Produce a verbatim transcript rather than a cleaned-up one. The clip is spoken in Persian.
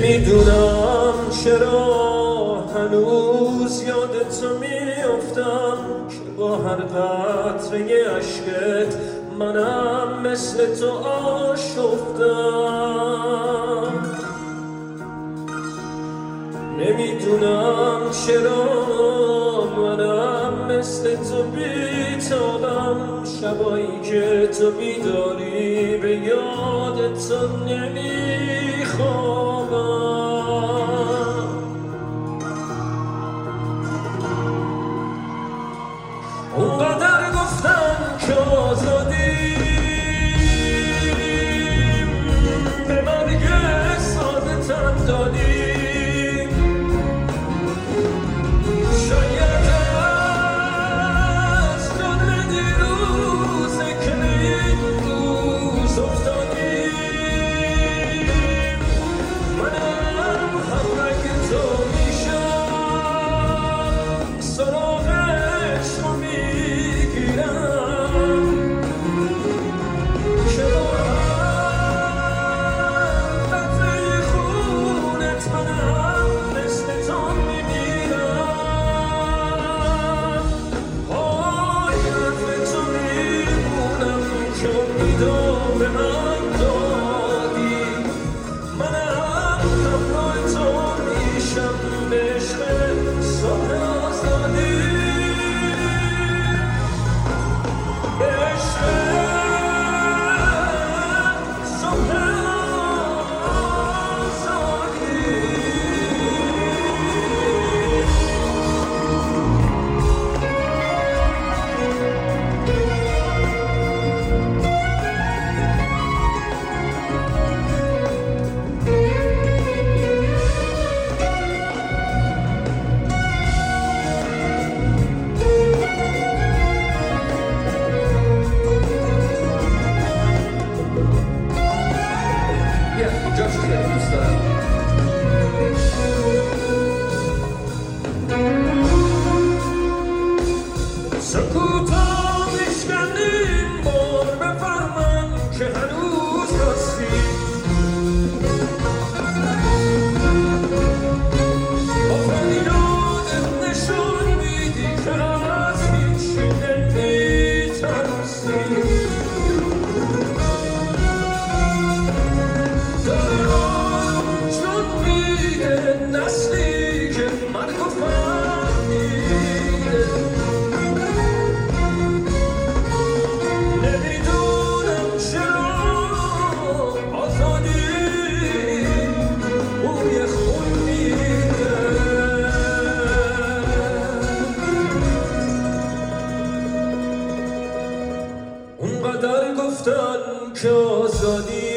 نمیدونم چرا هنوز یادت میافتم که با هر قطره عشقت منم مثل تو آشفتم. نمیدونم چرا منم مثل تو بیتابم، شبایی که تو بیداری به یادت تو نمیخوابم. اونقدر گفتن که آزادیم به مرگ ساده تن دادیم، شاید از جان دیروزه که این روز افتادیم. منم همراه تو میشم، سراغش رو میگیرم که با هم قطره خونت منم مثل تو میمیرم. پای حرف تو میمونم که امیدو به من دادی، منم همراه تو میشم به عشق صبح آزادی، به عشق صبح آزادی. Yeah, just kidding, mister. سکوتا میشکنیم بار بفهمم که هنوز راستی، با فریادت نشون میدی که از هیچی نمیترسی. داره آروم جون میده نسلی که مرگ و فهمیده. نمیدونم چرا آزادی بوی خون میده. اونقدر گفتن که آزادی